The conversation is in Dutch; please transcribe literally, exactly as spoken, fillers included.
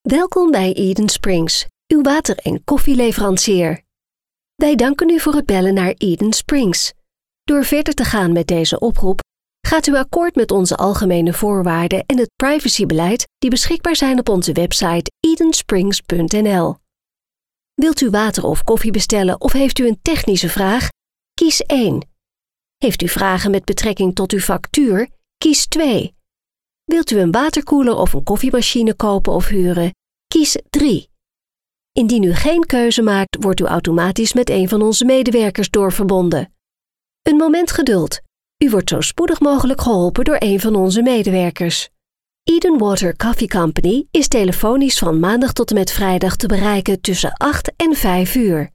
Welkom bij Eden Springs, uw water- en koffieleverancier. Wij danken u voor het bellen naar Eden Springs. Door verder te gaan met deze oproep, gaat u akkoord met onze algemene voorwaarden en het privacybeleid die beschikbaar zijn op onze website edensprings punt n l. Wilt u water of koffie bestellen of heeft u een technische vraag? Kies één. Heeft u vragen met betrekking tot uw factuur? Kies twee. Wilt u een waterkoeler of een koffiemachine kopen of huren? Kies drie. Indien u geen keuze maakt, wordt u automatisch met een van onze medewerkers doorverbonden. Een moment geduld. U wordt zo spoedig mogelijk geholpen door een van onze medewerkers. Eden Water Coffee Company is telefonisch van maandag tot en met vrijdag te bereiken tussen acht en vijf uur.